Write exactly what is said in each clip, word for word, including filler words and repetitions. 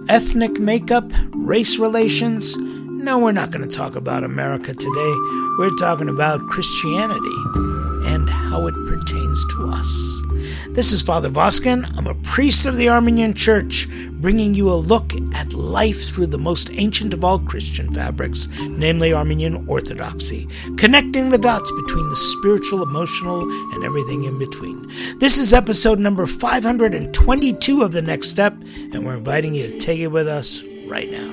ethnic makeup, race relations. No, we're not going to talk about America today. We're talking about Christianity and how it pertains to us. This is Father Voskin. I'm a priest of the Armenian Church, bringing you a look at life through the most ancient of all Christian fabrics, namely Armenian Orthodoxy, connecting the dots between the spiritual, emotional, and everything in between. This is episode number five hundred twenty-two of The Next Step, and we're inviting you to take it with us right now.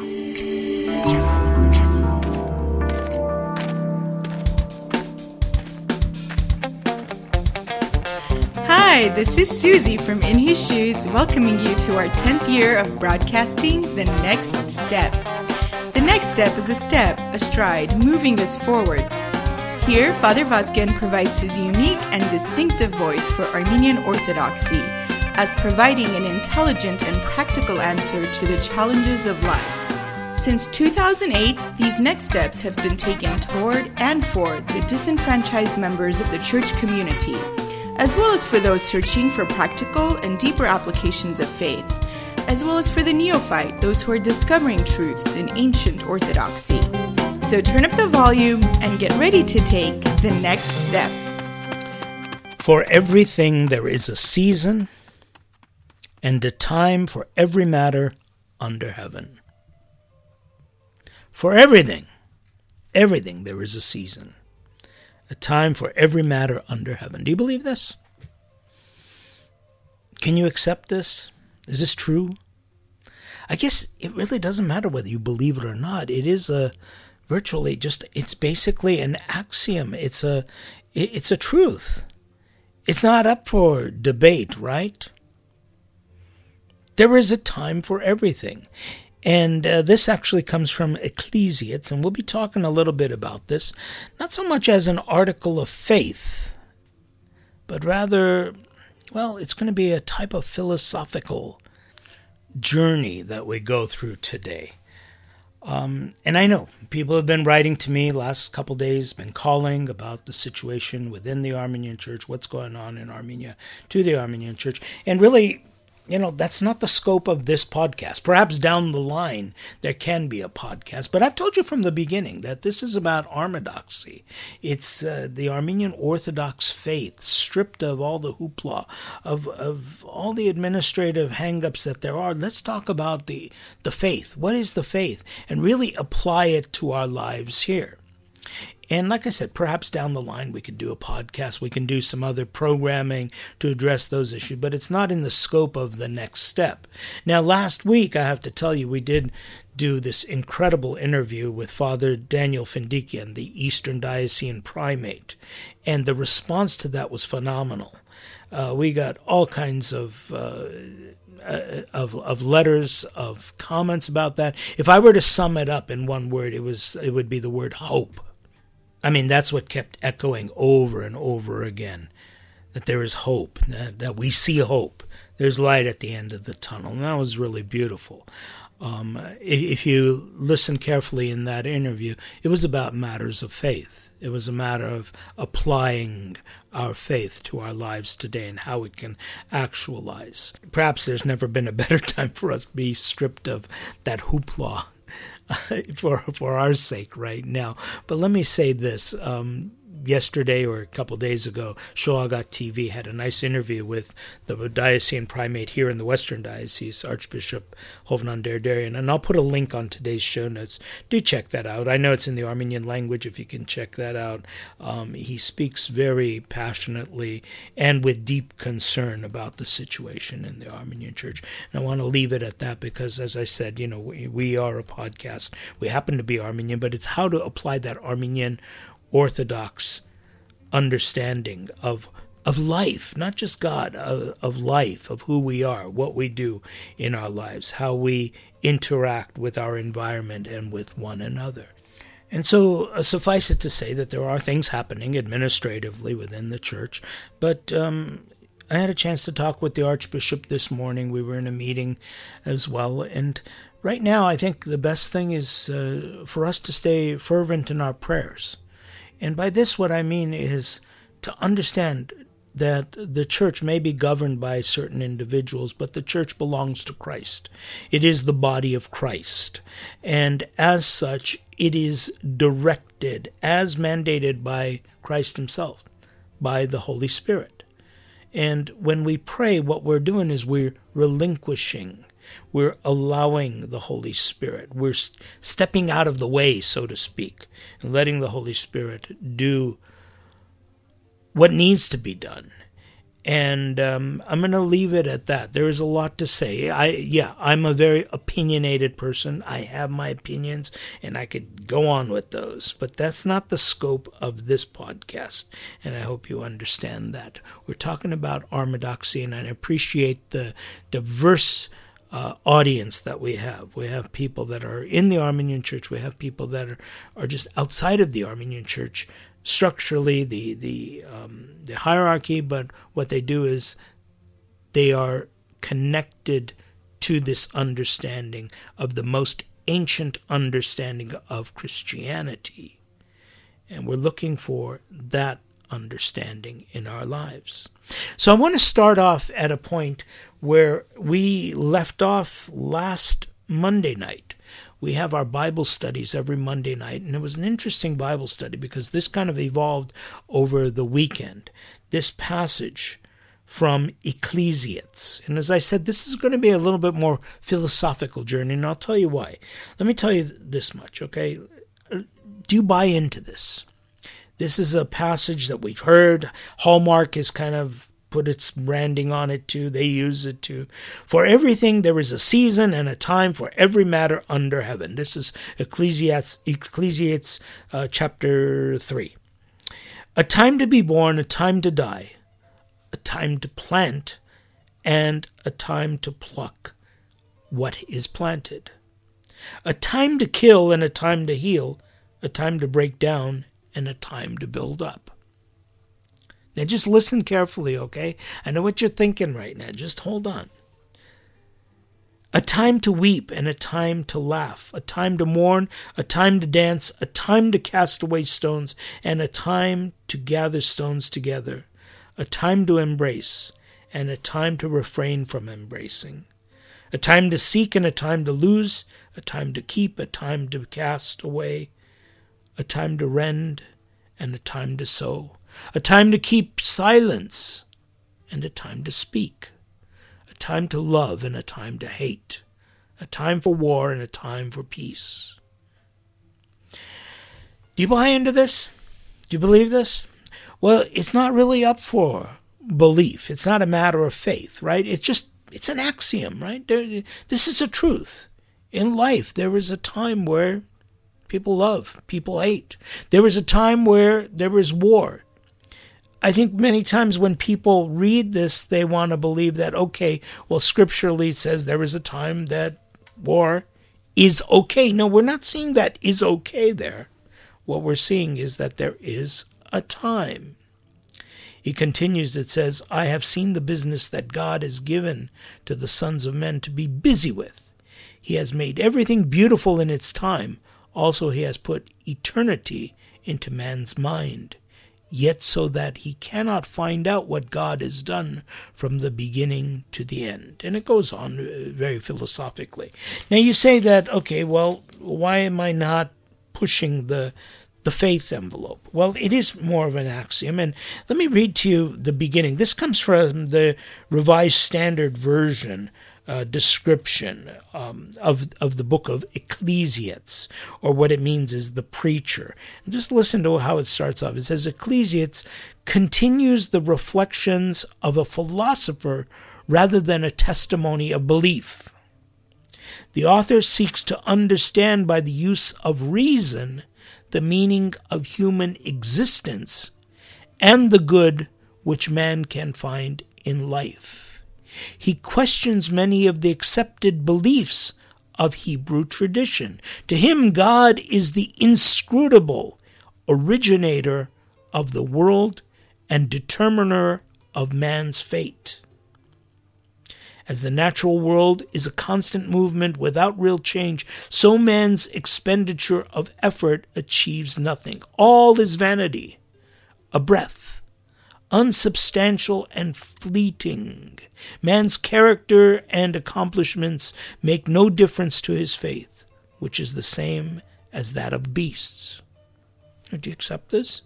Hi, this is Susie from In His Shoes, welcoming you to our tenth year of broadcasting The Next Step. The next step is a step, a stride, moving us forward. Here, Father Vazgen provides his unique and distinctive voice for Armenian Orthodoxy, as providing an intelligent and practical answer to the challenges of life. Since two thousand eight, these next steps have been taken toward and for the disenfranchised members of the church community, as well as for those searching for practical and deeper applications of faith, as well as for the neophyte, those who are discovering truths in ancient orthodoxy. So turn up the volume and get ready to take the next step. For everything there is a season, and a time for every matter under heaven. For everything, everything there is a season. A time for every matter under heaven. Do you believe this? Can you accept this? Is this true? I guess it really doesn't matter whether you believe it or not. It is a virtually just, it's basically an axiom. It's a, it's a truth. It's not up for debate, right? There is a time for everything. And uh, this actually comes from Ecclesiastes, and we'll be talking a little bit about this, not so much as an article of faith, but rather, well, it's going to be a type of philosophical journey that we go through today. Um, and I know people have been writing to me last couple days, been calling about the situation within the Armenian Church, what's going on in Armenia to the Armenian Church, and really, you know, that's not the scope of this podcast. Perhaps down the line there can be a podcast, but I've told you from the beginning that this is about Armedoxy. It's uh, the Armenian Orthodox faith, stripped of all the hoopla, of of all the administrative hang-ups that there are. Let's talk about the, the faith. What is the faith? And really apply it to our lives here. And like I said, perhaps down the line we can do a podcast, we can do some other programming to address those issues, but it's not in the scope of The Next Step. Now, last week, I have to tell you, we did do this incredible interview with Father Daniel Findikian, the Eastern Diocesan Primate, and the response to that was phenomenal. Uh, we got all kinds of... Uh, Uh, of of letters, of comments about that. If I were to sum it up in one word, it was it would be the word hope. I mean, that's what kept echoing over and over again, that there is hope, that, that we see hope. There's light at the end of the tunnel, and that was really beautiful. Um, if, if you listen carefully in that interview, it was about matters of faith. It was a matter of applying our faith to our lives today and how it can actualize. Perhaps there's never been a better time for us to be stripped of that hoopla for for our sake right now. But let me say this. Um, yesterday or a couple days ago, Shoagat T V had a nice interview with the diocesan primate here in the Western Diocese, Archbishop Hovnan Derderian, and I'll put a link on today's show notes. Do check that out. I know it's in the Armenian language, if you can check that out. Um, he speaks very passionately and with deep concern about the situation in the Armenian Church. And I want to leave it at that because, as I said, you know, we, we are a podcast. We happen to be Armenian, but it's how to apply that Armenian Orthodox understanding of of life, not just God, of, of life, of who we are, what we do in our lives, how we interact with our environment and with one another. And so uh, suffice it to say that there are things happening administratively within the church, but um, I had a chance to talk with the Archbishop this morning. We were in a meeting as well, and right now I think the best thing is uh, for us to stay fervent in our prayers. And by this, what I mean is to understand that the church may be governed by certain individuals, but the church belongs to Christ. It is the body of Christ. And as such, it is directed as mandated by Christ himself, by the Holy Spirit. And when we pray, what we're doing is we're relinquishing. We're allowing the Holy Spirit. We're stepping out of the way, so to speak, and letting the Holy Spirit do what needs to be done. And um, I'm going to leave it at that. There is a lot to say. I yeah, I'm a very opinionated person. I have my opinions, and I could go on with those. But that's not the scope of this podcast, and I hope you understand that. We're talking about Orthodoxy, and I appreciate the diverse Uh, audience that we have. We have people that are in the Armenian Church. We have people that are, are just outside of the Armenian Church, structurally, the the um, the hierarchy. But what they do is they are connected to this understanding of the most ancient understanding of Christianity, and we're looking for that understanding in our lives. So I want to start off at a point where we left off last Monday night. We have our Bible studies every Monday night, and it was an interesting Bible study because this kind of evolved over the weekend. This passage from Ecclesiastes. And as I said, this is going to be a little bit more philosophical journey, and I'll tell you why. Let me tell you this much, okay? Do you buy into this? This is a passage that we've heard. Hallmark has kind of put its branding on it too. They use it too. For everything there is a season and a time for every matter under heaven. This is Ecclesiastes, Ecclesiastes uh, chapter three. A time to be born, a time to die, a time to plant, and a time to pluck what is planted. A time to kill and a time to heal, a time to break down and a time to build up. Now just listen carefully, okay? I know what you're thinking right now. Just hold on. A time to weep and a time to laugh, a time to mourn, a time to dance, a time to cast away stones, and a time to gather stones together, a time to embrace and a time to refrain from embracing, a time to seek and a time to lose, a time to keep, a time to cast away, a time to rend and a time to sow, a time to keep silence and a time to speak, a time to love and a time to hate, a time for war and a time for peace. Do you buy into this? Do you believe this? Well, it's not really up for belief. It's not a matter of faith, right? It's just, it's an axiom, right? There, this is a truth. In life, there is a time where people love, people hate. There is a time where there is war. I think many times when people read this, they want to believe that, okay, well, scripturally it says there is a time that war is okay. No, we're not seeing that is okay there. What we're seeing is that there is a time. He continues, it says, I have seen the business that God has given to the sons of men to be busy with. He has made everything beautiful in its time. Also, he has put eternity into man's mind, yet so that he cannot find out what God has done from the beginning to the end. And it goes on very philosophically. Now you say that, okay, well, why am I not pushing the the faith envelope? Well, it is more of an axiom. And let me read to you the beginning. This comes from the Revised Standard Version Uh, description um, of of the book of Ecclesiastes, or what it means is the preacher. And just listen to how it starts off. It says, Ecclesiastes continues the reflections of a philosopher rather than a testimony of belief. The author seeks to understand by the use of reason the meaning of human existence and the good which man can find in life. He questions many of the accepted beliefs of Hebrew tradition. To him, God is the inscrutable originator of the world and determiner of man's fate. As the natural world is a constant movement without real change, so man's expenditure of effort achieves nothing. All is vanity, a breath, unsubstantial and fleeting. Man's character and accomplishments make no difference to his faith, which is the same as that of beasts. Do you accept this?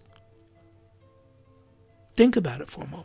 Think about it for a moment.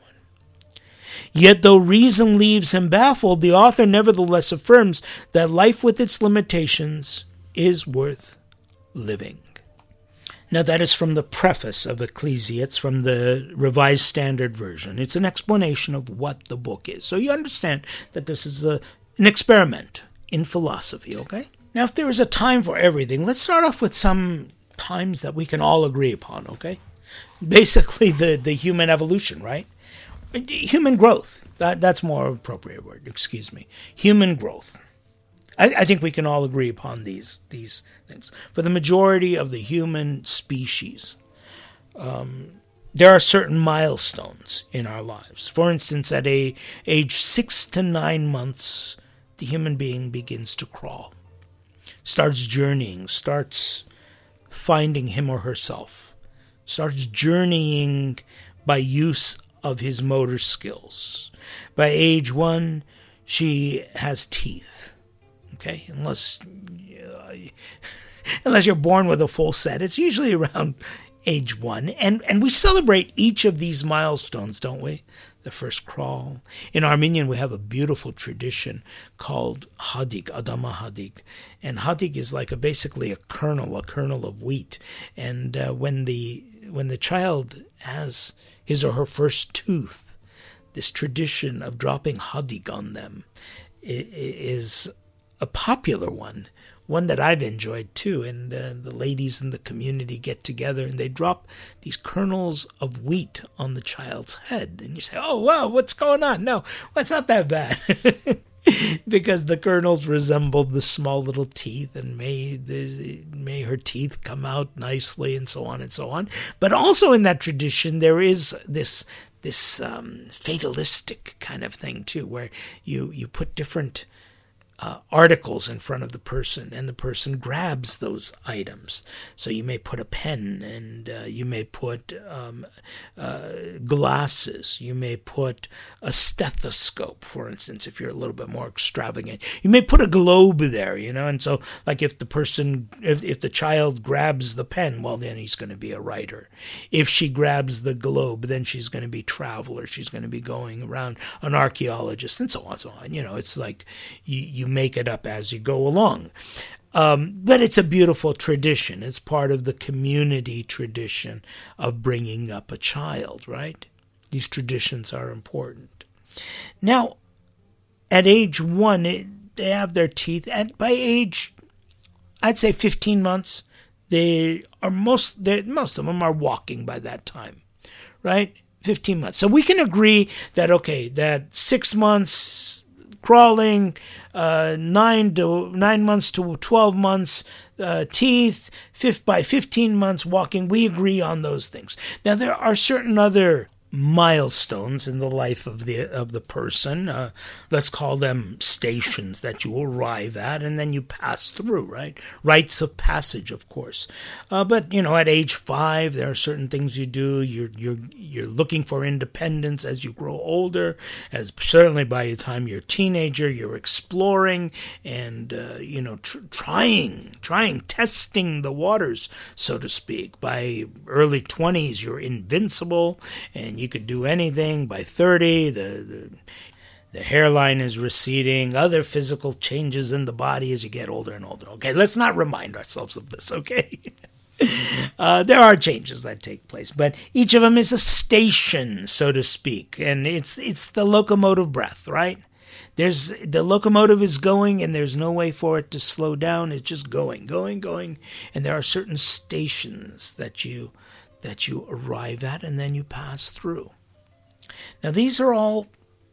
Yet though reason leaves him baffled, the author nevertheless affirms that life with its limitations is worth living. Now that is from the preface of Ecclesiastes, from the Revised Standard Version. It's an explanation of what the book is. So you understand that this is a, an experiment in philosophy, okay? Now if there is a time for everything, let's start off with some times that we can all agree upon, okay? Basically the, the human evolution, right? Human growth. That, that's more appropriate word, excuse me. Human growth. I, I think we can all agree upon these these things. For the majority of the human species, um, there are certain milestones in our lives. For instance, at a age six to nine months, the human being begins to crawl, starts journeying, starts finding him or herself, starts journeying by use of his motor skills. By age one, she has teeth. Okay, unless uh, unless you're born with a full set, it's usually around age one. And and we celebrate each of these milestones, don't we? The first crawl. In Armenian, we have a beautiful tradition called Hadik, Adama Hadik. And Hadik is like a basically a kernel, a kernel of wheat. And uh, when the when the child has his or her first tooth, this tradition of dropping Hadik on them is a popular one, one that I've enjoyed too. And uh, the ladies in the community get together and they drop these kernels of wheat on the child's head. And you say, oh, wow, what's going on? No, well, it's not that bad. Because the kernels resembled the small little teeth and made, the, made her teeth come out nicely and so on and so on. But also in that tradition, there is this this um, fatalistic kind of thing too, where you, you put different Uh, articles in front of the person, and the person grabs those items. So you may put a pen, and uh, you may put um, uh, glasses. You may put a stethoscope, for instance, if you're a little bit more extravagant. You may put a globe there, you know, and so like if the person, if, if the child grabs the pen, well, then he's going to be a writer. If she grabs the globe, then she's going to be traveler. She's going to be going around, an archaeologist, and so on and so on. You know, it's like you, you make it up as you go along. Um, but it's a beautiful tradition. It's part of the community tradition of bringing up a child, right? These traditions are important. Now, at age one, it, they have their teeth. And by age, I'd say fifteen months, they are most, they, most of them are walking by that time, right? fifteen months. So we can agree that, okay, that six months crawling, uh, nine to nine months to twelve months, uh, teeth, fifth by fifteen months walking. We agree on those things. Now there are certain other milestones in the life of the of the person. Uh, let's call them stations that you arrive at and then you pass through, right? Rites of passage, of course. Uh, but you know, at age five, there are certain things you do. You're you're you're looking for independence as you grow older. As certainly by the time you're a teenager, you're exploring and uh, you know tr- trying, trying, testing the waters, so to speak. By early twenties, you're invincible and you could do anything. By thirty, the, the the hairline is receding, other physical changes in the body as you get older and older. Okay, let's not remind ourselves of this, okay? uh, there are changes that take place, but each of them is a station, so to speak, and it's it's the locomotive breath, right? There's the locomotive is going, and there's no way for it to slow down. It's just going, going, going, and there are certain stations that you that you arrive at and then you pass through. Now these are all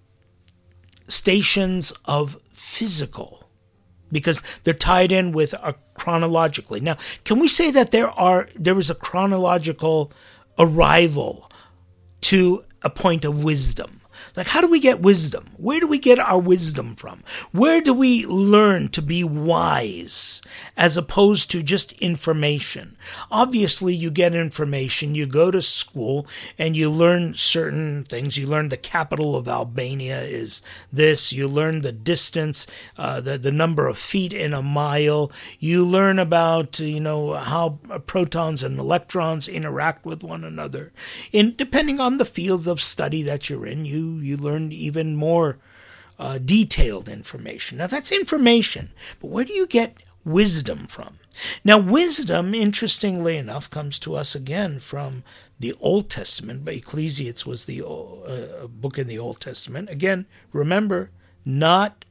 stations of physical, because they're tied in with a chronologically. Now, can we say that there are there is a chronological arrival to a point of wisdom? Like, how do we get wisdom? Where do we get our wisdom from? Where do we learn to be wise as opposed to just information? Obviously, you get information, you go to school, and you learn certain things. You learn the capital of Albania is this. You learn the distance, uh, the, the number of feet in a mile. You learn about, you know, how protons and electrons interact with one another. In, depending on the fields of study that you're in, you, you learn even more uh, detailed information. Now, that's information, but where do you get wisdom from? Now, wisdom, interestingly enough, comes to us again from the Old Testament. But Ecclesiastes was the uh, book in the Old Testament. Again, remember, not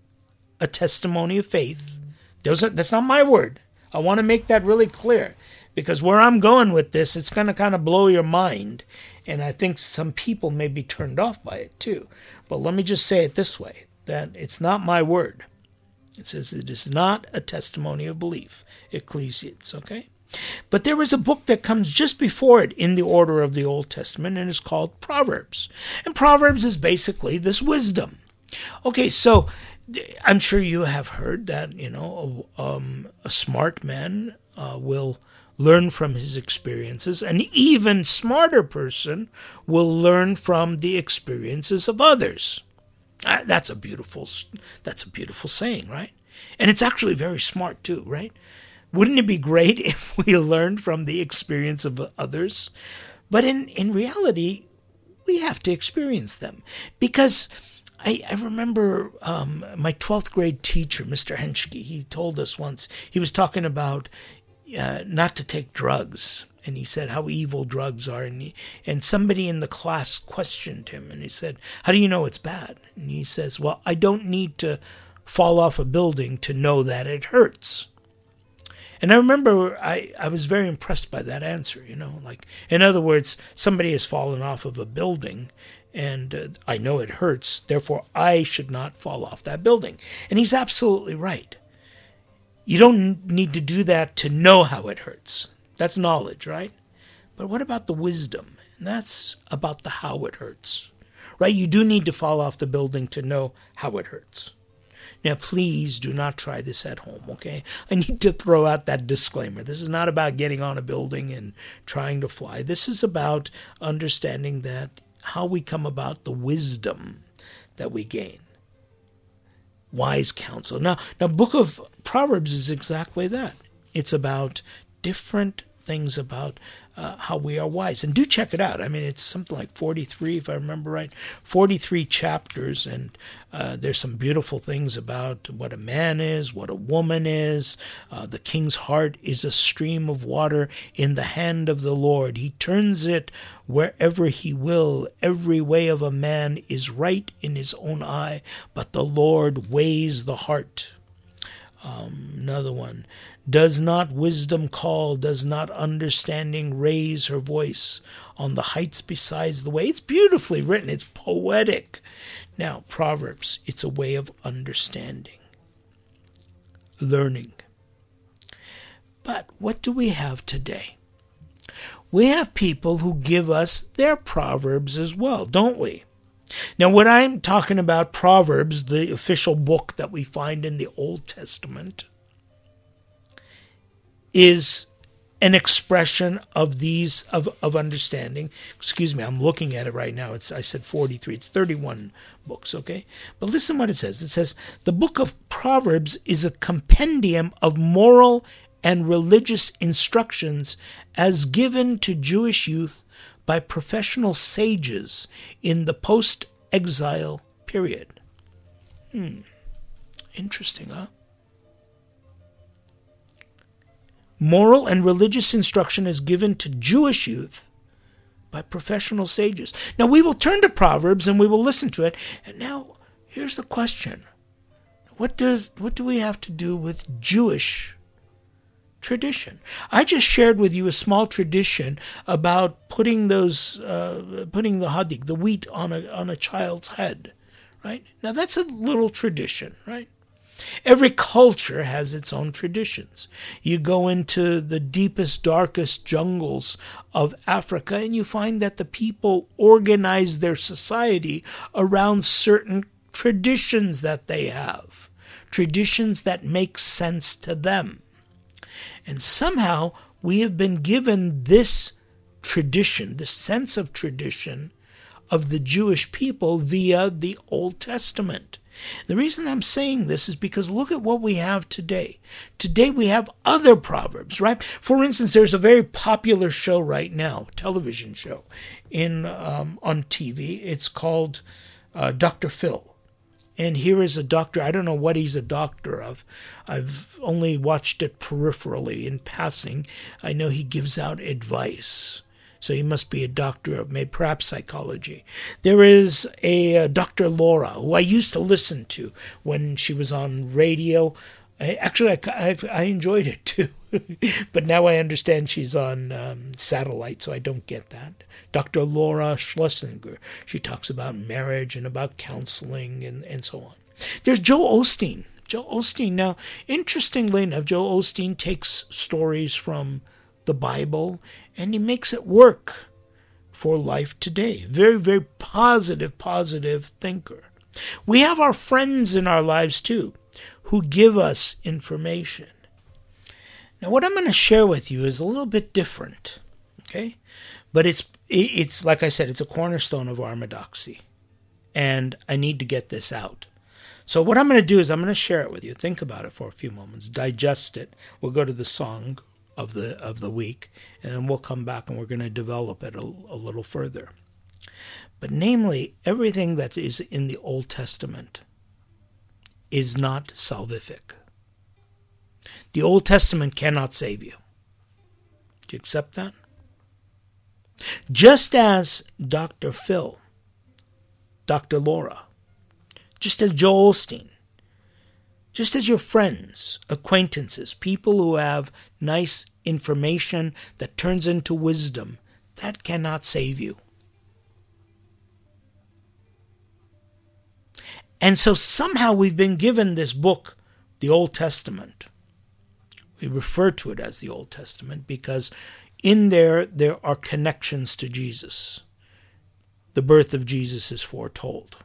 a testimony of faith. Those are, that's not my word. I want to make that really clear, because where I'm going with this, it's going to kind of blow your mind. And I think some people may be turned off by it too. But let me just say it this way, that it's not my word. It says it is not a testimony of belief, Ecclesiastes, okay? But there is a book that comes just before it in the order of the Old Testament, and it's called Proverbs. And Proverbs is basically this wisdom. Okay, so I'm sure you have heard that, you know, um, a smart man uh, will learn from his experiences. An even smarter person will learn from the experiences of others. Uh, that's a beautiful, that's a beautiful saying, right? And it's actually very smart too, right? Wouldn't it be great if we learned from the experience of others? But in, in reality, we have to experience them. Because I, I remember um, my twelfth grade teacher, Mister Henschke, he told us once, he was talking about uh, not to take drugs. And he said how evil drugs are. And, he, and somebody in the class questioned him. And he said, how do you know it's bad? And he says, well, I don't need to fall off a building to know that it hurts. And I remember I, I was very impressed by that answer, you know. Like, in other words, somebody has fallen off of a building, and uh, I know it hurts, therefore I should not fall off that building. And he's absolutely right. You don't need to do that to know how it hurts. That's knowledge, right? But what about the wisdom? And that's about the how it hurts, right? You do need to fall off the building to know how it hurts. Now, please do not try this at home, okay? I need to throw out that disclaimer. This is not about getting on a building and trying to fly. This is about understanding that how we come about the wisdom that we gain. Wise counsel. Now, now, Book of Proverbs is exactly that. It's about different things about uh, how we are wise. And do check it out. I mean, it's something like forty-three, if I remember right, forty-three chapters, and uh, there's some beautiful things about what a man is, what a woman is. Uh, the king's heart is a stream of water in the hand of the Lord. He turns it wherever he will. Every way of a man is right in his own eye, but the Lord weighs the heart. Um, another one. Does not wisdom call? Does not understanding raise her voice on the heights besides the way? It's beautifully written. It's poetic. Now, Proverbs, it's a way of understanding, learning. But what do we have today? We have people who give us their Proverbs as well, don't we? Now, when I'm talking about Proverbs, the official book that we find in the Old Testament, is an expression of these, of, of understanding. Excuse me, I'm looking at it right now. It's I said forty-three. It's thirty-one books, okay? But listen what it says. It says, the book of Proverbs is a compendium of moral and religious instructions as given to Jewish youth by professional sages in the post-exile period. Hmm. Interesting, huh? Moral and religious instruction is given to Jewish youth by professional sages. Now, we will turn to Proverbs and we will listen to it. And now, here's the question. What does what do we have to do with Jewish tradition? I just shared with you a small tradition about putting those, uh, putting the hadik, the wheat, on a on a child's head, right? Now, that's a little tradition, right? Every culture has its own traditions. You go into the deepest, darkest jungles of Africa and you find that the people organize their society around certain traditions that they have. Traditions that make sense to them. And somehow we have been given this tradition, this sense of tradition of the Jewish people via the Old Testament. The reason I'm saying this is because look at what we have today. Today we have other proverbs, right? For instance, there's a very popular show right now, television show, in um, on T V. It's called uh, Doctor Phil. And here is a doctor. I don't know what he's a doctor of. I've only watched it peripherally in passing. I know he gives out advice. So he must be a doctor of maybe perhaps psychology. There is a uh, Doctor Laura, who I used to listen to when she was on radio. I, actually, I, I, I enjoyed it too. But now I understand she's on um, satellite, so I don't get that. Doctor Laura Schlesinger. She talks about marriage and about counseling and, and so on. There's Joel Osteen. Joel Osteen. Now, interestingly enough, Joel Osteen takes stories from the Bible and he makes it work for life today. Very, very positive, positive thinker. We have our friends in our lives too who give us information. Now, what I'm going to share with you is a little bit different, okay? But it's, it's like I said, it's a cornerstone of orthodoxy, and I need to get this out. So what I'm going to do is I'm going to share it with you. Think about it for a few moments. Digest it. We'll go to the song of the of the week, and then we'll come back and we're going to develop it a, a little further. But namely, everything that is in the Old Testament is not salvific. The Old Testament cannot save you. Do you accept that? Just as Doctor Phil, Doctor Laura, just as Joel Osteen, just as your friends, acquaintances, people who have nice information that turns into wisdom, that cannot save you. And so somehow we've been given this book, the Old Testament. We refer to it as the Old Testament because in there, there are connections to Jesus. The birth of Jesus is foretold.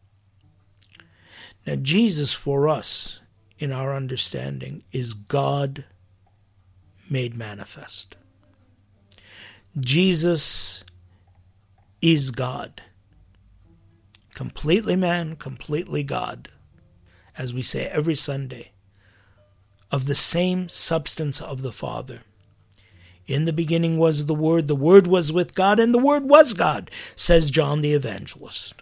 Now, Jesus for us, in our understanding, is God made manifest. Jesus is God. Completely man, completely God, as we say every Sunday, of the same substance of the Father. In the beginning was the Word, the Word was with God, and the Word was God, says John the Evangelist.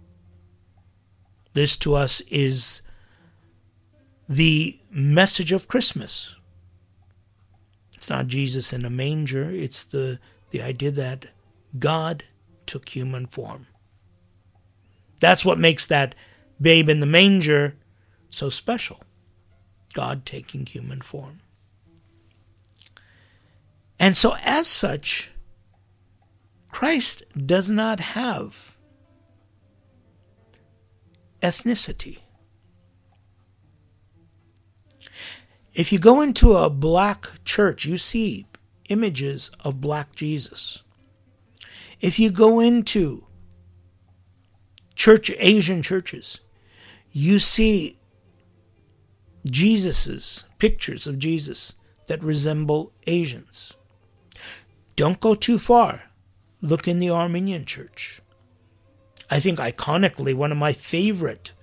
This to us is the message of Christmas. It's not Jesus in a manger, it's the, the idea that God took human form. That's what makes that babe in the manger so special. God taking human form. And so as such, Christ does not have ethnicity. If you go into a black church, you see images of black Jesus. If you go into church, Asian churches, you see Jesus's, pictures of Jesus that resemble Asians. Don't go too far. Look in the Armenian church. I think iconically one of my favorite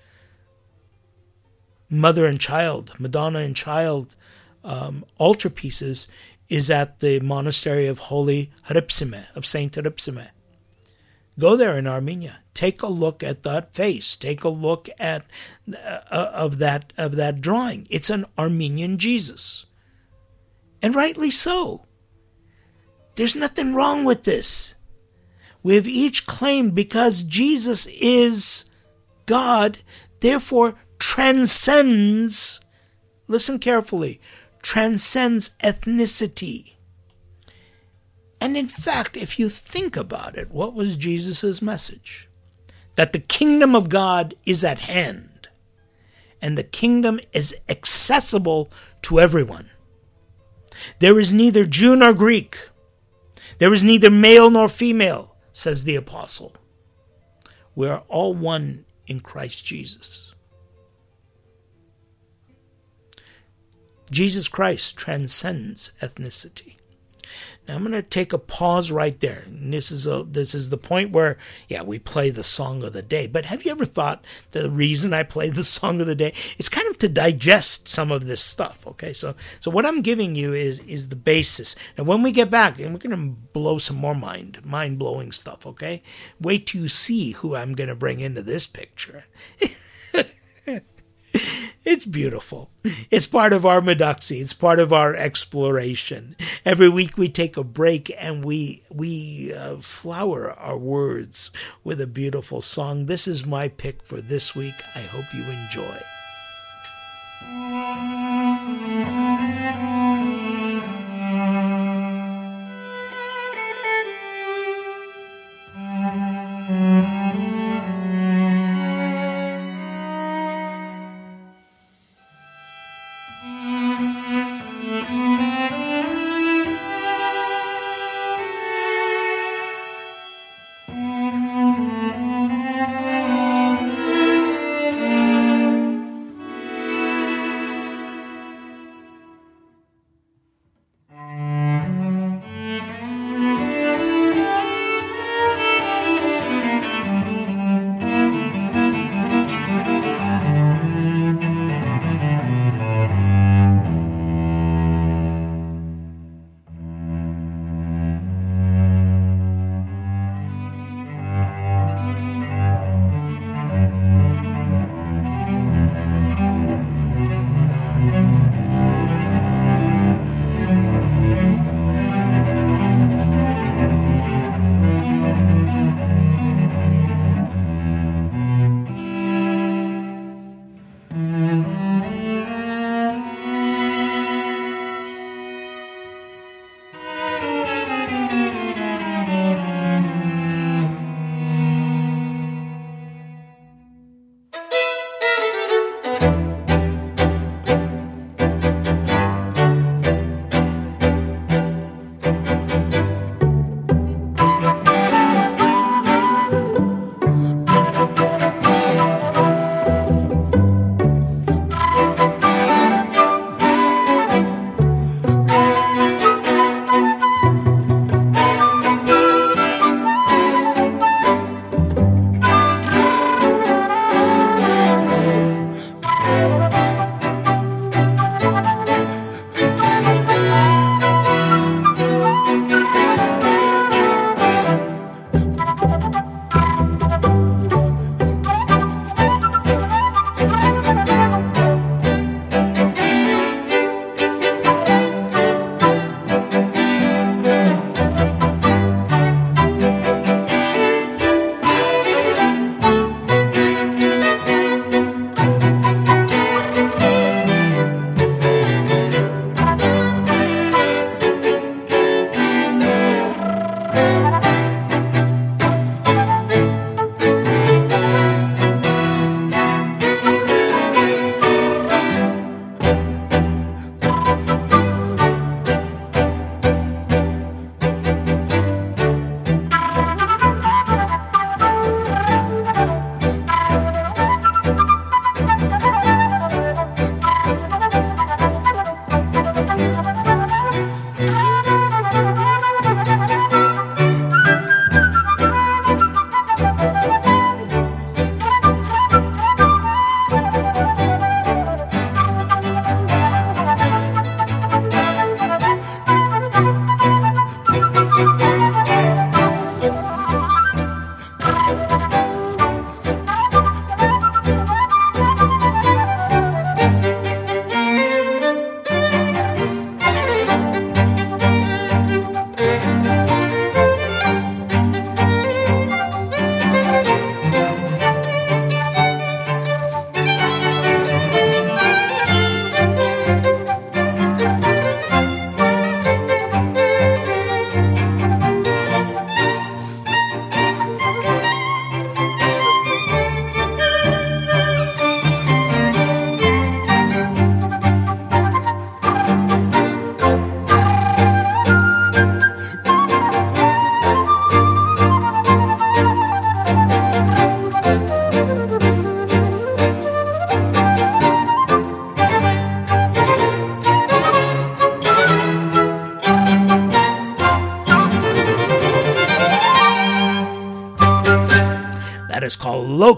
mother and child, Madonna and child um, altarpieces is at the monastery of Holy Hripsime, of Saint Hripsime. Go there in Armenia. Take a look at that face. Take a look at uh, of that of that drawing. It's an Armenian Jesus, and rightly so. There's nothing wrong with this. We have each claimed because Jesus is God, therefore transcends. Listen carefully. Transcends ethnicity. And in fact, if you think about it, what was Jesus' message? That the kingdom of God is at hand. and the kingdom is accessible to everyone. There is neither Jew nor Greek. There is neither male nor female, says the apostle. We are all one in Christ Jesus. Jesus Christ transcends ethnicity. Now I'm going to take a pause right there. And this is a this is the point where, yeah, we play the song of the day. But have you ever thought the reason I play the song of the day? It's kind of to digest some of this stuff. Okay, so so what I'm giving you is is the basis. And when we get back, and we're going to blow some more mind mind blowing stuff. Okay, wait till you see who I'm going to bring into this picture. It's beautiful. It's part of our Meduxy. It's part of our exploration. Every week we take a break and we we uh, flower our words with a beautiful song. This is my pick for this week. I hope you enjoy.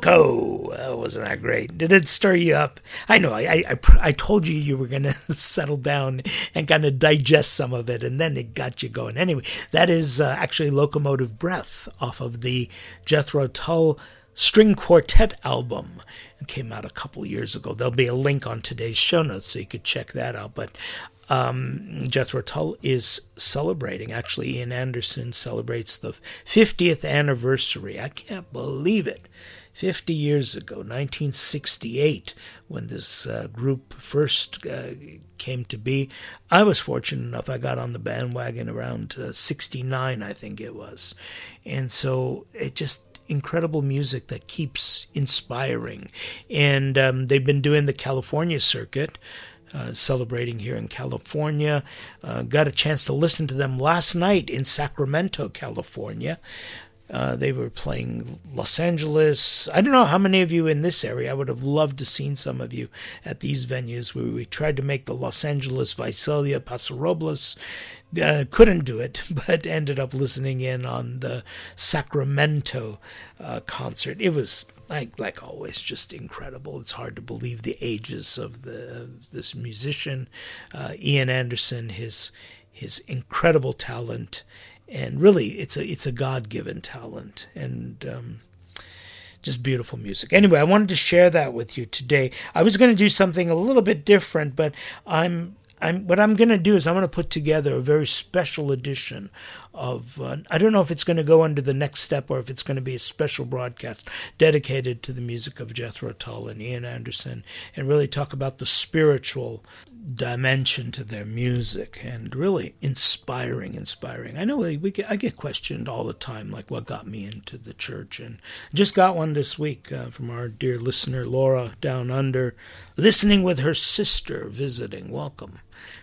Loco. Oh, wasn't that great? Did it stir you up? I know. I I, I told you you were going to settle down and kind of digest some of it, and then it got you going. Anyway, that is uh, actually Locomotive Breath off of the Jethro Tull String Quartet album. It came out a couple years ago. There'll be a link on today's show notes so you could check that out. But um, Jethro Tull is celebrating. Actually, Ian Anderson celebrates the fiftieth anniversary. I can't believe it. fifty years ago, nineteen sixty-eight, when this uh, group first uh, came to be. I was fortunate enough, I got on the bandwagon around uh, sixty-nine, I think it was. And so it just incredible music that keeps inspiring. And um, they've been doing the California circuit, uh, celebrating here in California. Uh, got a chance to listen to them last night in Sacramento, California. Uh, they were playing Los Angeles. I don't know how many of you in this area. I would have loved to seen some of you at these venues where we tried to make the Los Angeles Visalia Paso Robles. Uh, couldn't do it, but ended up listening in on the Sacramento uh, concert. It was, like like always, just incredible. It's hard to believe the ages of the this musician, uh, Ian Anderson, his his incredible talent. And really, it's a it's a God-given talent, and um, just beautiful music. Anyway, I wanted to share that with you today. I was going to do something a little bit different, but I'm I'm what I'm going to do is I'm going to put together a very special edition of. Uh, I don't know if it's going to go under the next step or if it's going to be a special broadcast dedicated to the music of Jethro Tull and Ian Anderson, and really talk about the spiritual dimension to their music, and really inspiring, inspiring. I know we, we get, I get questioned all the time, like what got me into the church, and just got one this week uh, from our dear listener Laura down under, listening with her sister, visiting. Welcome.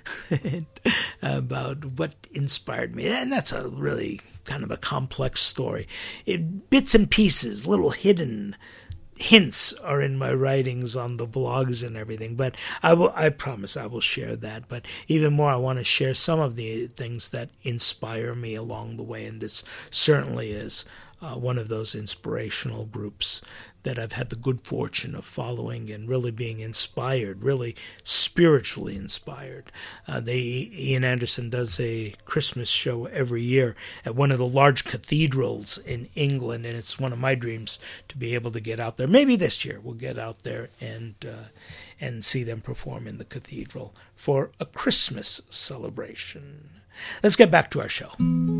About what inspired me, and that's a really kind of a complex story. It, bits and pieces, little hidden hints are in my writings on the blogs and everything, but I will, I promise I will share that. But even more, I want to share some of the things that inspire me along the way, and this certainly is uh, one of those inspirational groups that I've had the good fortune of following and really being inspired, really spiritually inspired. Uh, they, Ian Anderson does a Christmas show every year at one of the large cathedrals in England, and it's one of my dreams to be able to get out there. Maybe this year we'll get out there and uh, and see them perform in the cathedral for a Christmas celebration. Let's get back to our show.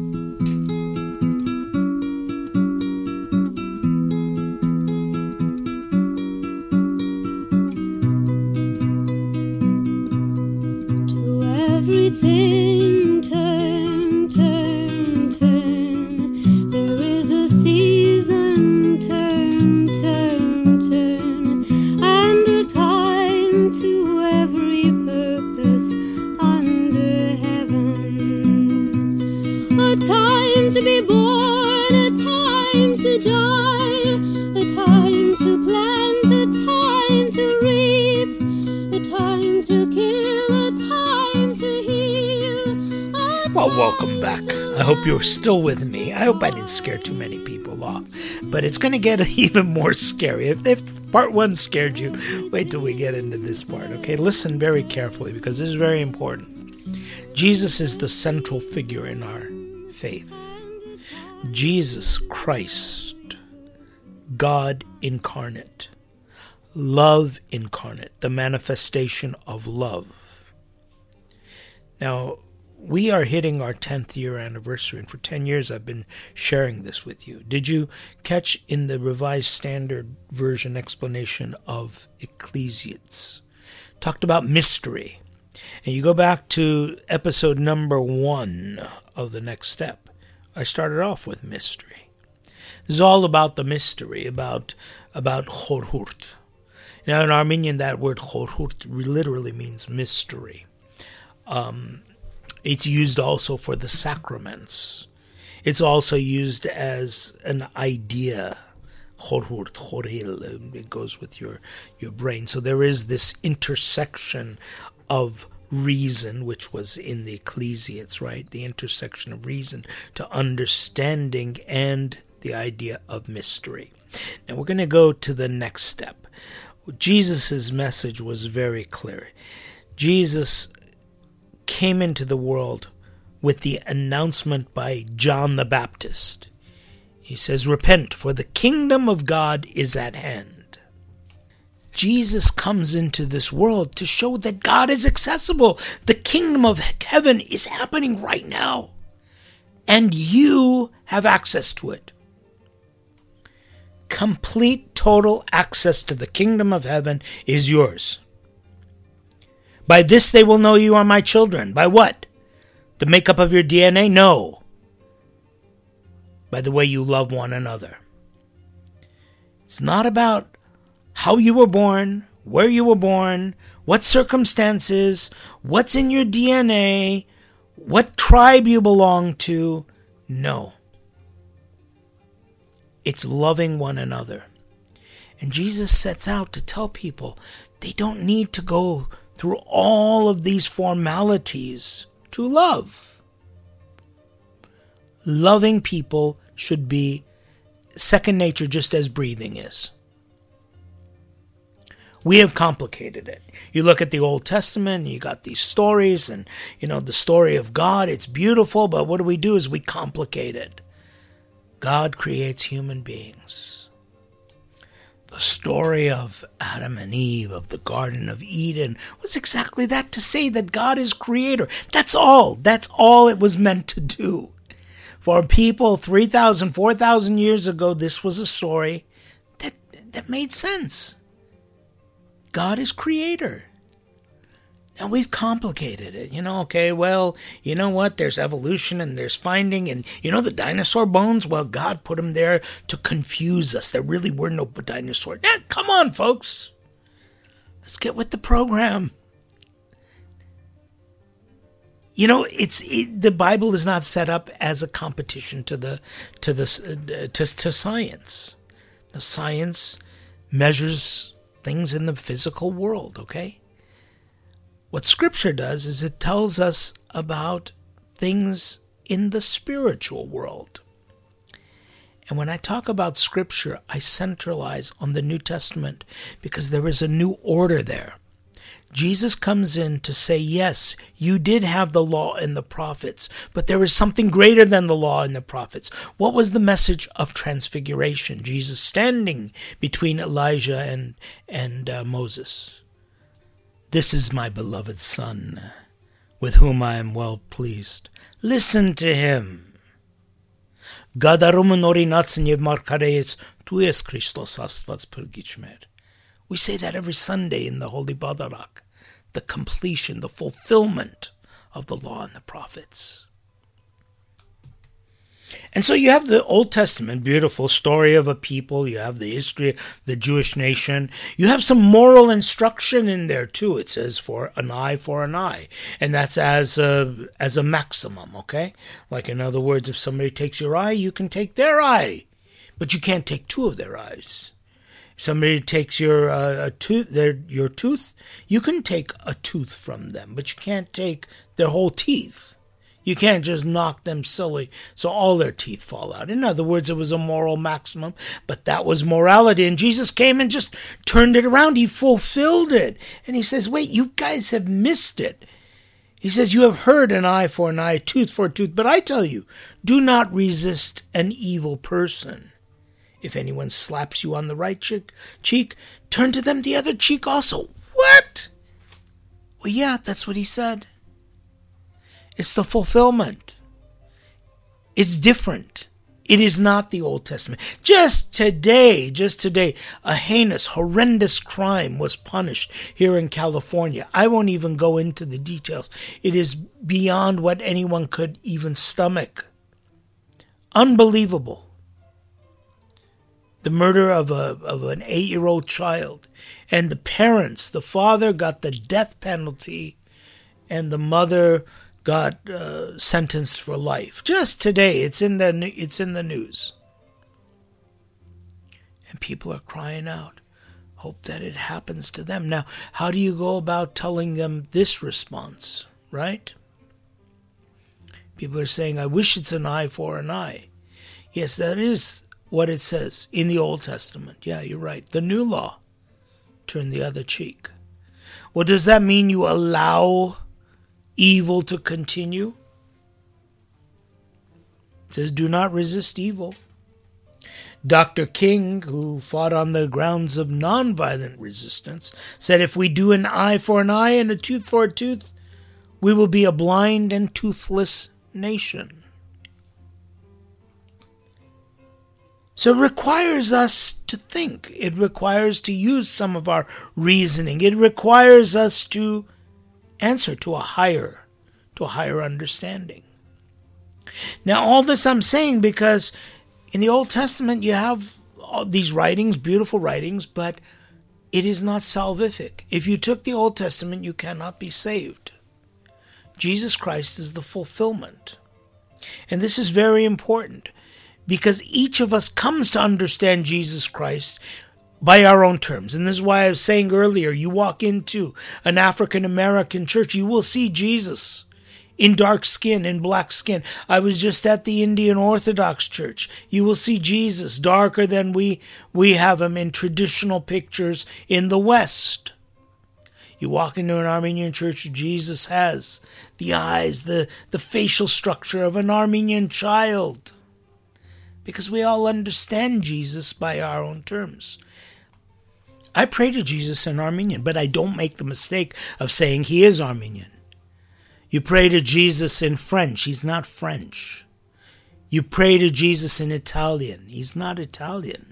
Everything turn, turn, turn. There is a season, turn, turn, turn, and a time to every purpose under heaven. A time to be born, a time to die, a time to plant, a time to reap, a time to kill, a time to heal. Well, welcome back. I hope you're still with me. I hope I didn't scare too many people off. But it's going to get even more scary. If, if part one scared you, wait till we get into this part. Okay, listen very carefully because this is very important. Jesus is the central figure in our faith. Jesus Christ, God incarnate, love incarnate, the manifestation of love. Now, we are hitting our tenth year anniversary, and for ten years I've been sharing this with you. Did you catch in the Revised Standard Version explanation of Ecclesiastes? Talked about mystery. And you go back to episode number one of The Next Step. I started off with mystery. This is all about the mystery, about, about Chorhurt. Now in Armenian that word Chorhurt literally means mystery. Um... It's used also for the sacraments. It's also used as an idea. Chorhurt, choril, it goes with your, your brain. So there is this intersection of reason, which was in the Ecclesiastes, right? The intersection of reason to understanding and the the idea of mystery. Now we're going to go to the next step. Jesus' message was very clear. Jesus came into the world with the announcement by John the Baptist. He says, "Repent, for the kingdom of God is at hand." Jesus comes into this world to show that God is accessible. The kingdom of heaven is happening right now, and you have access to it. Complete, total access to the kingdom of heaven is yours. By this they will know you are my children. By what? The makeup of your D N A? No. By the way you love one another. It's not about how you were born, where you were born, what circumstances, what's in your D N A, what tribe you belong to. No. It's loving one another. And Jesus sets out to tell people they don't need to go through all of these formalities to love. Loving people should be second nature, just as breathing is. We have complicated it. You look at the Old Testament, you got these stories, and you know the story of God, it's beautiful, but what do we do is we complicate it. God creates human beings. The story of Adam and Eve, of the Garden of Eden, was exactly that, to say that God is creator. That's all. That's all it was meant to do. For people three thousand, four thousand years ago, this was a story that, that made sense. God is creator. Now we've complicated it. You know, okay, well, you know what? There's evolution and there's finding. And you know the dinosaur bones? Well, God put them there to confuse us. There really were no dinosaurs. Yeah, come on, folks. Let's get with the program. You know, it's it, the Bible is not set up as a competition to the to the uh, to, to science. The science measures things in the physical world, okay? What Scripture does is it tells us about things in the spiritual world. And when I talk about Scripture, I centralize on the New Testament because there is a new order there. Jesus comes in to say, yes, you did have the law and the prophets, but there is something greater than the law and the prophets. What was the message of transfiguration? Jesus standing between Elijah and, and uh, Moses. This is my beloved Son, with whom I am well pleased. Listen to him. We say that every Sunday in the Holy Badarak, the completion, the fulfillment of the law and the prophets. And so you have the Old Testament, beautiful story of a people. You have the history of the Jewish nation. You have some moral instruction in there too. It says for an eye for an eye. And that's as a, as a maximum, okay? Like in other words, if somebody takes your eye, you can take their eye. But you can't take two of their eyes. If somebody takes your uh, a tooth, their your tooth, you can take a tooth from them, but you can't take their whole teeth. You can't just knock them silly so all their teeth fall out. In other words, it was a moral maximum, but that was morality. And Jesus came and just turned it around. He fulfilled it. And he says, wait, you guys have missed it. He says, you have heard an eye for an eye, a tooth for a tooth. But I tell you, do not resist an evil person. If anyone slaps you on the right cheek, cheek, turn to them the other cheek also. What? Well, yeah, that's what he said. It's the fulfillment. It's different. It is not the Old Testament. Just today, just today, a heinous, horrendous crime was punished here in California. I won't even go into the details. It is beyond what anyone could even stomach. Unbelievable. The murder of a of an eight-year-old child. And the parents, the father got the death penalty, and the mother got uh, sentenced for life. Just today, it's in the it's in the news, and people are crying out, hope that it happens to them. Now, how do you go about telling them this response, right? People are saying, I wish it's an eye for an eye. Yes, that is what it says in the Old Testament. Yeah, you're right. The new law, turn the other cheek. Well, does that mean you allow evil to continue? It says, do not resist evil. Doctor King, who fought on the grounds of nonviolent resistance, said if we do an eye for an eye and a tooth for a tooth, we will be a blind and toothless nation. So it requires us to think. It requires to use some of our reasoning. It requires us to answer to a higher, to a higher understanding. Now, all this I'm saying because in the Old Testament you have all these writings, beautiful writings, but it is not salvific. If you took the Old Testament, you cannot be saved. Jesus Christ is the fulfillment. And this is very important because each of us comes to understand Jesus Christ by our own terms. And this is why I was saying earlier, you walk into an African American church, you will see Jesus in dark skin, in black skin. I was just at the Indian Orthodox Church. You will see Jesus darker than we, we have him in traditional pictures in the West. You walk into an Armenian church, Jesus has the eyes, the, the facial structure of an Armenian child. Because we all understand Jesus by our own terms. I pray to Jesus in Armenian, but I don't make the mistake of saying he is Armenian. You pray to Jesus in French, he's not French. You pray to Jesus in Italian, he's not Italian.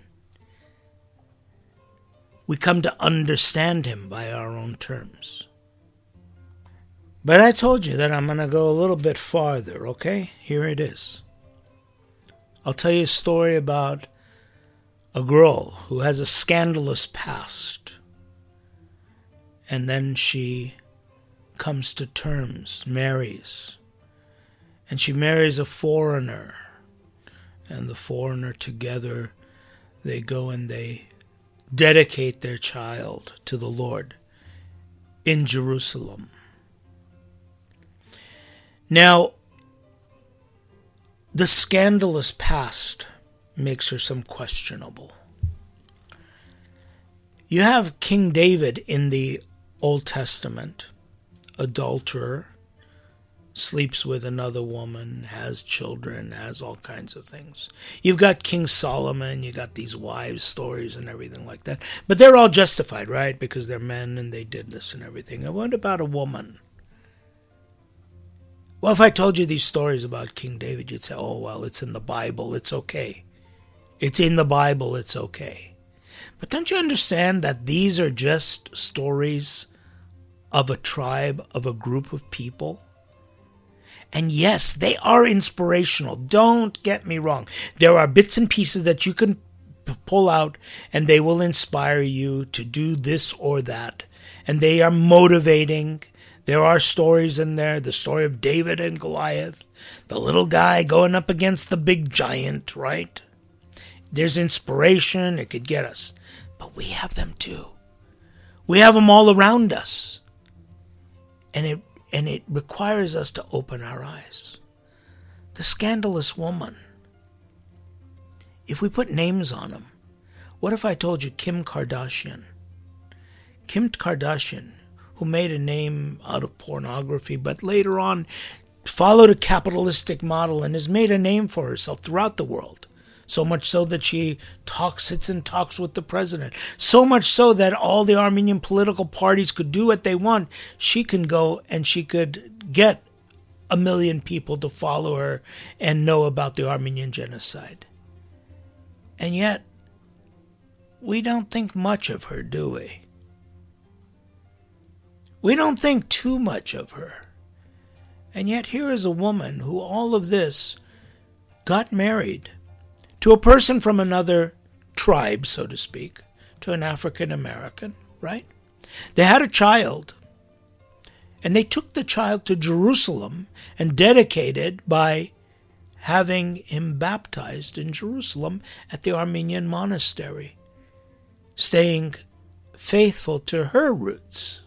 We come to understand him by our own terms. But I told you that I'm going to go a little bit farther, okay? Here it is. I'll tell you a story about a girl who has a scandalous past. And then she comes to terms, marries. And she marries a foreigner. And the foreigner together, they go and they dedicate their child to the Lord in Jerusalem. Now, the scandalous past makes her some questionable. You have King David in the Old Testament, adulterer, sleeps with another woman, has children, has all kinds of things. You've got King Solomon, you got these wives stories and everything like that. But they're all justified, right? Because they're men and they did this and everything. And what about a woman? Well, if I told you these stories about King David, you'd say, oh, well, it's in the Bible, it's okay. It's in the Bible, it's okay. But don't you understand that these are just stories of a tribe, of a group of people? And yes, they are inspirational. Don't get me wrong. There are bits and pieces that you can p- pull out and they will inspire you to do this or that. And they are motivating. There are stories in there, the story of David and Goliath, the little guy going up against the big giant, right? There's inspiration, it could get us. But we have them too. We have them all around us. And it and it requires us to open our eyes. The scandalous woman. If we put names on them, what if I told you Kim Kardashian? Kim Kardashian, who made a name out of pornography, but later on followed a capitalistic model and has made a name for herself throughout the world. So much so that she talks, sits and talks with the president. So much so that all the Armenian political parties could do what they want. She can go and she could get a million people to follow her and know about the Armenian genocide. And yet, we don't think much of her, do we? We don't think too much of her. And yet here is a woman who all of this got married to a person from another tribe, so to speak, to an African American, right? They had a child, and they took the child to Jerusalem and dedicated by having him baptized in Jerusalem at the Armenian monastery, staying faithful to her roots.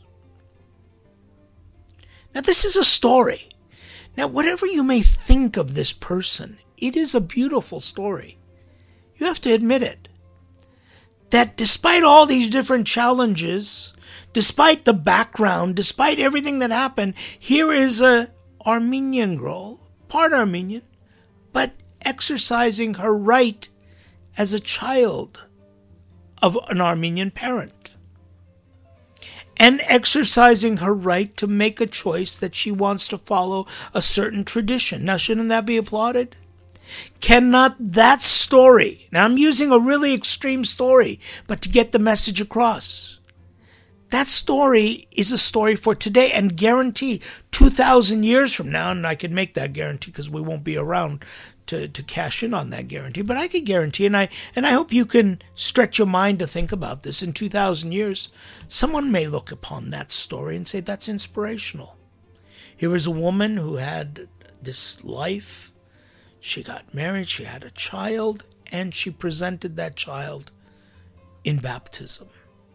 Now, this is a story. Now, whatever you may think of this person, it is a beautiful story. You have to admit it. That despite all these different challenges, despite the background, despite everything that happened, here is a Armenian girl, part Armenian, but exercising her right as a child of an Armenian parent. And exercising her right to make a choice that she wants to follow a certain tradition. Now, shouldn't that be applauded? Cannot that story, now I'm using a really extreme story, but to get the message across, that story is a story for today, and guarantee two thousand years from now, and I can make that guarantee because we won't be around to, to cash in on that guarantee, but I can guarantee, and I and I hope you can stretch your mind to think about this, in two thousand years, someone may look upon that story and say, that's inspirational. Here is a woman who had this life. She got married, she had a child, and she presented that child in baptism.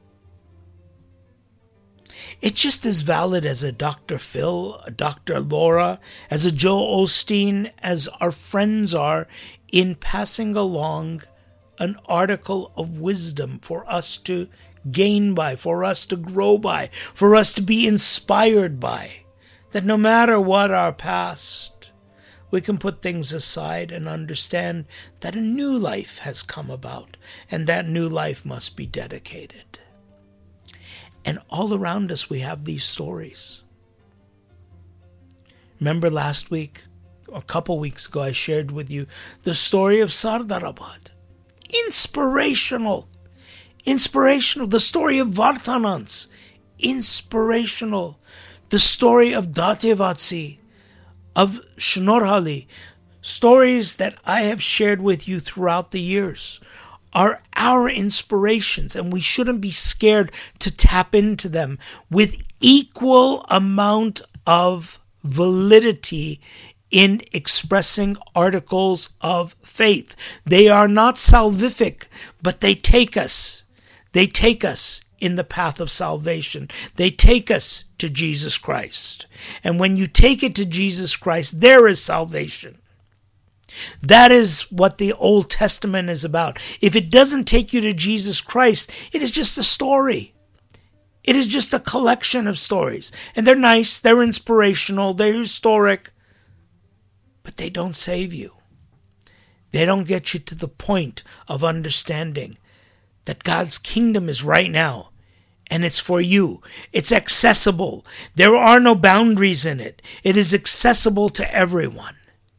It's just as valid as a Doctor Phil, a Doctor Laura, as a Joel Osteen, as our friends are in passing along an article of wisdom for us to gain by, for us to grow by, for us to be inspired by. That no matter what our past, we can put things aside and understand that a new life has come about, and that new life must be dedicated. And all around us we have these stories. Remember last week, or a couple weeks ago, I shared with you the story of Sardarabad. Inspirational. Inspirational. The story of Vartanants. Inspirational. The story of Datevatsi, of Shnorhali, stories that I have shared with you throughout the years, are our inspirations, and we shouldn't be scared to tap into them with equal amount of validity in expressing articles of faith. They are not salvific, but they take us. They take us in the path of salvation. They take us to Jesus Christ. And when you take it to Jesus Christ, there is salvation. That is what the Old Testament is about. If it doesn't take you to Jesus Christ, it is just a story. It is just a collection of stories. And they're nice, they're inspirational, they're historic, but they don't save you. They don't get you to the point of understanding that God's kingdom is right now. And it's for you. It's accessible. There are no boundaries in it. It is accessible to everyone.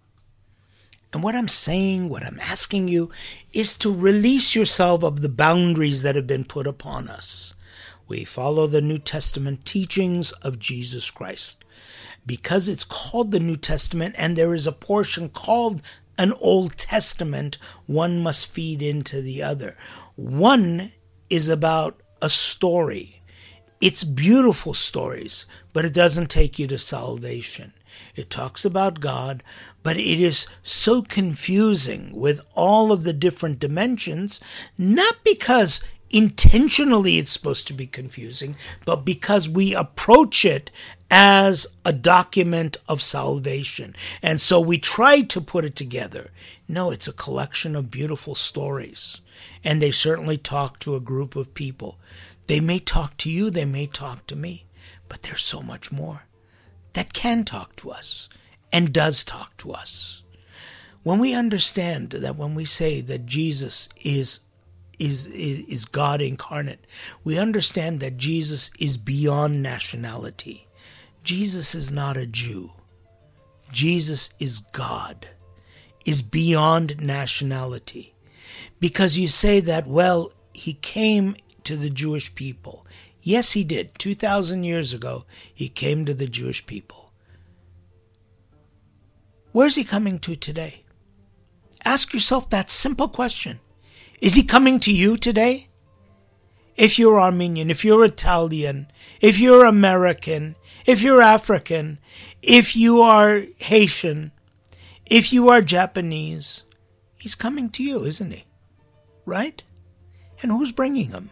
And what I'm saying, what I'm asking you, is to release yourself of the boundaries that have been put upon us. We follow the New Testament teachings of Jesus Christ. Because it's called the New Testament, and there is a portion called an Old Testament, one must feed into the other. One is about a story. It's beautiful stories, but it doesn't take you to salvation. It talks about God, but it is so confusing with all of the different dimensions, not because intentionally it's supposed to be confusing, but because we approach it as a document of salvation. And so we try to put it together. No, it's a collection of beautiful stories. And they certainly talk to a group of people. They may talk to you, they may talk to me, but there's so much more that can talk to us and does talk to us. When we understand that when we say that Jesus is Is, is is God incarnate, we understand that Jesus is beyond nationality. Jesus is not a Jew. Jesus is God, is beyond nationality. Because you say that, well, he came to the Jewish people. Yes, he did. two thousand years ago, he came to the Jewish people. Where's he coming to today? Ask yourself that simple question. Is he coming to you today? If you're Armenian, if you're Italian, if you're American, if you're African, if you are Haitian, if you are Japanese, he's coming to you, isn't he? Right? And who's bringing him?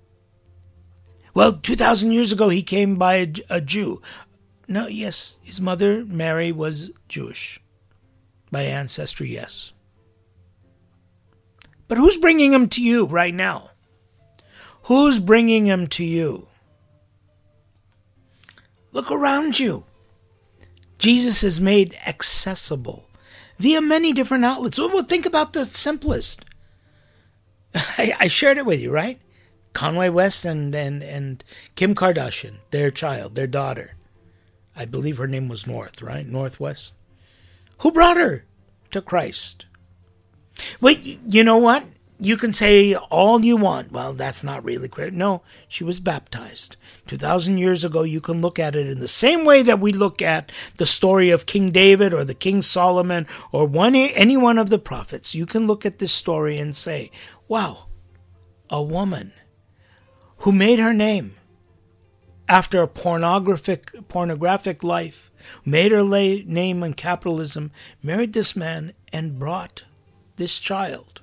Well, two thousand years ago, he came by a, a Jew. No, yes, his mother, Mary, was Jewish. By ancestry, yes. But who's bringing them to you right now? Who's bringing them to you? Look around you. Jesus is made accessible via many different outlets. Well, think about the simplest. I, I shared it with you, right? Kanye West and, and, and Kim Kardashian, their child, their daughter. I believe her name was North, right? Northwest. Who brought her to Christ? Well, you know what? You can say all you want. Well, that's not really correct. No, she was baptized. two thousand years ago, you can look at it in the same way that we look at the story of King David or the King Solomon or one any one of the prophets. You can look at this story and say, wow, a woman who made her name after a pornographic pornographic life, made her lay, name in capitalism, married this man and brought this child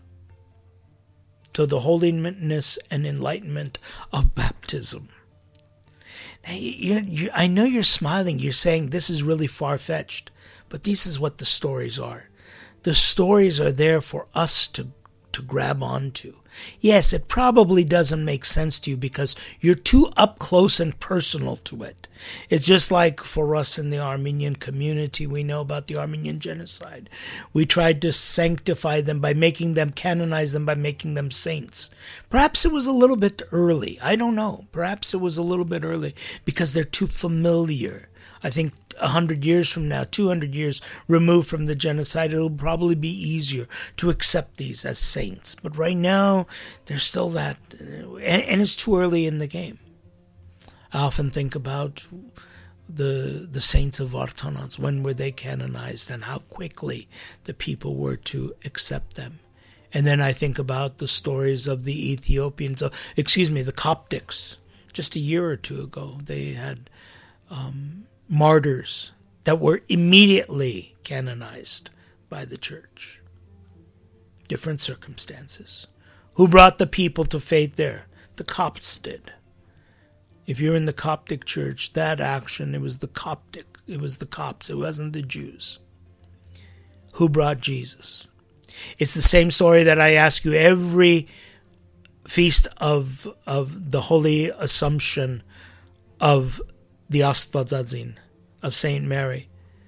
to the holiness and enlightenment of baptism. Now, you, you, I know you're smiling. You're saying this is really far-fetched, but this is what the stories are. The stories are there for us to to grab onto. Yes, it probably doesn't make sense to you because you're too up close and personal to it. It's just like for us in the Armenian community, we know about the Armenian genocide. We tried to sanctify them by making them, canonize them by making them saints. Perhaps it was a little bit early. I don't know. Perhaps it was a little bit early because they're too familiar. I think a hundred years from now, two hundred years removed from the genocide, it'll probably be easier to accept these as saints. But right now, there's still that, and it's too early in the game. I often think about the the saints of Vartanants. When were they canonized, and how quickly the people were to accept them. And then I think about the stories of the Ethiopians, excuse me, the Coptics. Just a year or two ago, they had Um, martyrs that were immediately canonized by the church. Different circumstances. Who brought the people to faith there? The Copts did. If you're in the Coptic church, that action, it was the Coptic, it was the Copts, it wasn't the Jews. Who brought Jesus? It's the same story that I ask you every feast of, of the Holy Assumption of the Astvadzadzin of Saint Mary.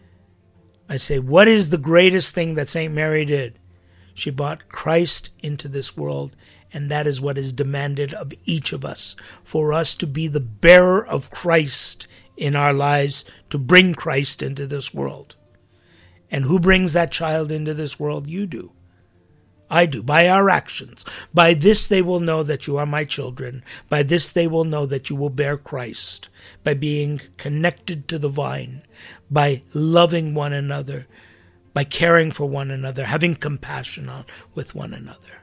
I say, what is the greatest thing that Saint Mary did? She brought Christ into this world, and that is what is demanded of each of us, for us to be the bearer of Christ in our lives, to bring Christ into this world. And who brings that child into this world? You do. I do, by our actions. By this they will know that you are my children. By this they will know that you will bear Christ. By being connected to the vine. By loving one another. By caring for one another. Having compassion on, with one another.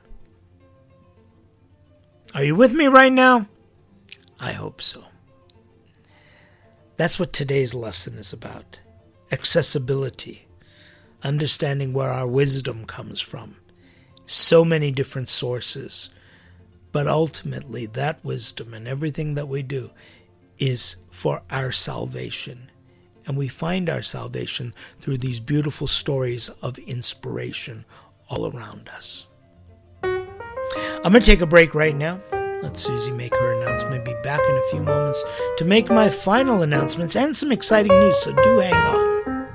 Are you with me right now? I hope so. That's what today's lesson is about. Accessibility. Understanding where our wisdom comes from. So many different sources, but ultimately that wisdom and everything that we do is for our salvation. And we find our salvation through these beautiful stories of inspiration all around us. I'm going to take a break right now. Let Susie make her announcement. Be back in a few moments to make my final announcements and some exciting news, so do hang on.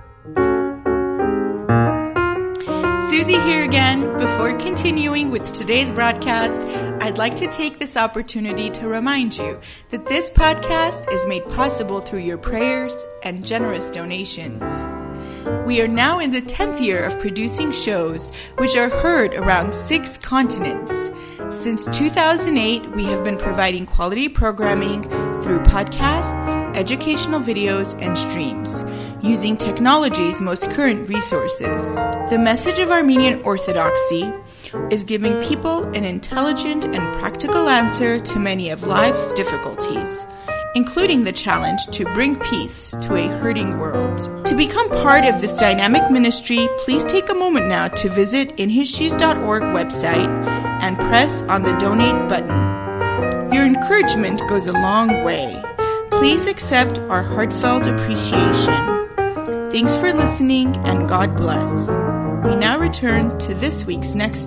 Susie here again. Before continuing with today's broadcast, I'd like to take this opportunity to remind you that this podcast is made possible through your prayers and generous donations. We are now in the tenth year of producing shows which are heard around six continents. Since two thousand eight, we have been providing quality programming through podcasts, educational videos, and streams, using technology's most current resources. The message of Armenian Orthodoxy is giving people an intelligent and practical answer to many of life's difficulties, including the challenge to bring peace to a hurting world. To become part of this dynamic ministry, please take a moment now to visit in his shoes dot org website and press on the donate button. Your encouragement goes a long way. Please accept our heartfelt appreciation. Thanks for listening, and God bless. We now return to this week's next step.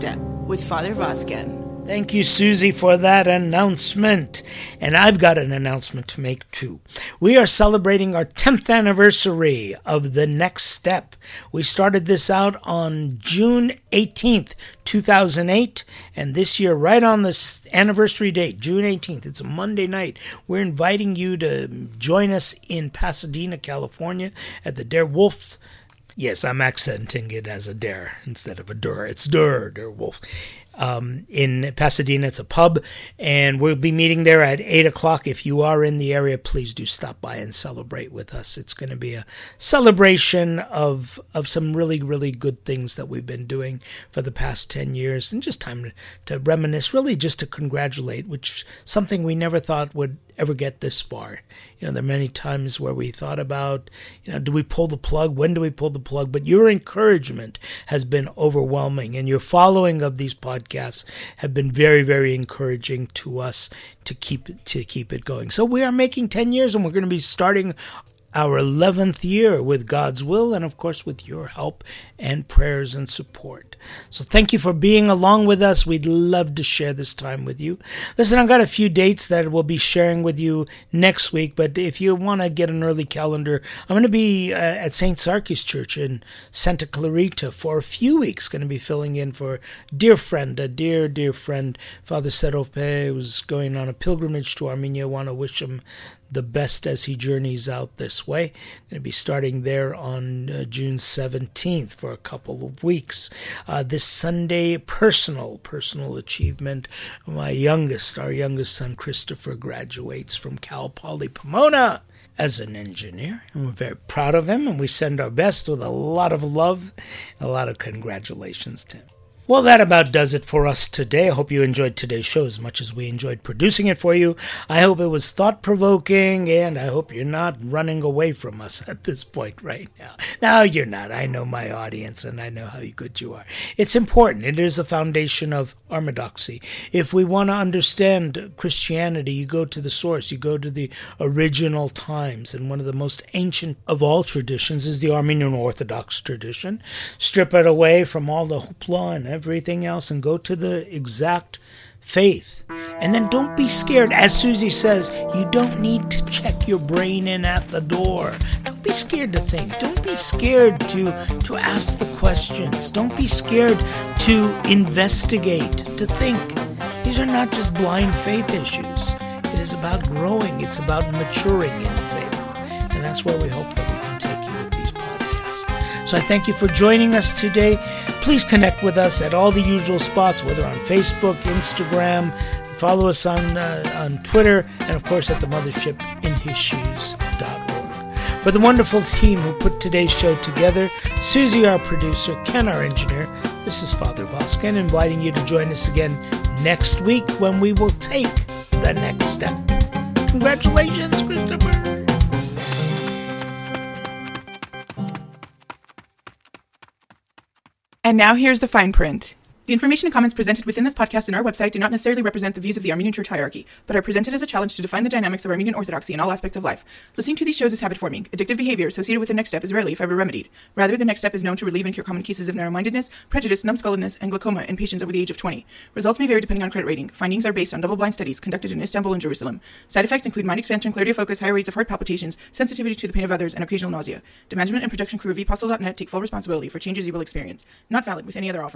with Father Vosken. Thank you, Susie, for that announcement. And I've got an announcement to make, too. We are celebrating our tenth anniversary of The Next Step. We started this out on June eighteenth, two thousand eight, and this year, right on the anniversary date, June eighteenth, it's a Monday night, we're inviting you to join us in Pasadena, California, at the Der Wolf. Yes, I'm accenting it as a dare instead of a dur. It's dur, Der Wolf. Um, in Pasadena, it's a pub, and we'll be meeting there at eight o'clock. If you are in the area, please do stop by and celebrate with us. It's going to be a celebration of of some really, really good things that we've been doing for the past ten years, and just time to, to reminisce, really just to congratulate, which something we never thought would ever get this far. You know, there are many times where we thought about, you know, do we pull the plug? When do we pull the plug? But your encouragement has been overwhelming, and your following of these podcasts have been very, very encouraging to us to keep to keep it going. So we are making ten years, and we're going to be starting our eleventh year with God's will, and of course with your help and prayers and support. So thank you for being along with us. We'd love to share this time with you. Listen, I've got a few dates that we'll be sharing with you next week, but if you want to get an early calendar, I'm going to be uh, at Saint Sarkis Church in Santa Clarita for a few weeks, going to be filling in for a dear friend, a dear, dear friend, Father Serope, who's going on a pilgrimage to Armenia. I want to wish him the best as he journeys out this way. Going to be starting there on uh, June seventeenth for a couple of weeks. Uh, this Sunday, personal, personal achievement. My youngest, our youngest son, Christopher, graduates from Cal Poly Pomona as an engineer. And we're very proud of him, and we send our best with a lot of love, and a lot of congratulations to him. Well, that about does it for us today. I hope you enjoyed today's show as much as we enjoyed producing it for you. I hope it was thought-provoking, and I hope you're not running away from us at this point right now. No, you're not. I know my audience, and I know how good you are. It's important. It is a foundation of orthodoxy. If we want to understand Christianity, you go to the source. You go to the original times, and one of the most ancient of all traditions is the Armenian Orthodox tradition. Strip it away from all the hoopla and everything else and go to the exact faith. And then don't be scared. As Susie says, you don't need to check your brain in at the door. Don't be scared to think. Don't be scared to, to ask the questions. Don't be scared to investigate, to think. These are not just blind faith issues. It is about growing. It's about maturing in faith. And that's where we hope that we can take you with these podcasts. So I thank you for joining us today. Please connect with us at all the usual spots, whether on Facebook, Instagram, follow us on uh, on Twitter, and of course at the mothership in his shoes dot org. For the wonderful team who put today's show together, Susie, our producer, Ken, our engineer, this is Father Vosken, inviting you to join us again next week when we will take the next step. Congratulations, Christopher! And now here's the fine print. The information and comments presented within this podcast and our website do not necessarily represent the views of the Armenian Church hierarchy, but are presented as a challenge to define the dynamics of Armenian Orthodoxy in all aspects of life. Listening to these shows is habit-forming. Addictive behavior associated with the next step is rarely, if ever, remedied. Rather, the next step is known to relieve and cure common cases of narrow-mindedness, prejudice, numbskulledness, and glaucoma in patients over the age of twenty. Results may vary depending on credit rating. Findings are based on double-blind studies conducted in Istanbul and Jerusalem. Side effects include mind expansion, clarity of focus, higher rates of heart palpitations, sensitivity to the pain of others, and occasional nausea. The management and production crew of e postal dot net take full responsibility for changes you will experience. Not valid with any other offering.